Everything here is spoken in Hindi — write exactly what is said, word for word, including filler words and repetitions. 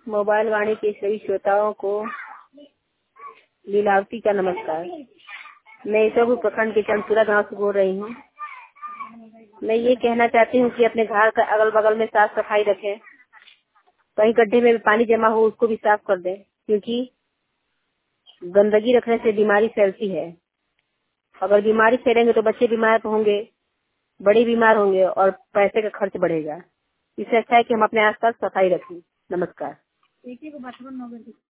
मोबाइल वाणी के सभी श्रोताओं को लीलावती का नमस्कार। मैं ईसापुर प्रखंड के चंदपुरा गांव से बोल रही हूँ। मैं ये कहना चाहती हूँ कि अपने घर का अगल बगल में साफ सफाई रखें। कहीं गड्ढे में पानी जमा हो उसको भी साफ कर दें, क्योंकि गंदगी रखने से बीमारी फैलती है। अगर बीमारी फैलेंगे तो बच्चे बीमार होंगे, बड़े बीमार होंगे और पैसे का खर्च बढ़ेगा। इससे अच्छा है कि हम अपने आसपास सफाई रखें। नमस्कार।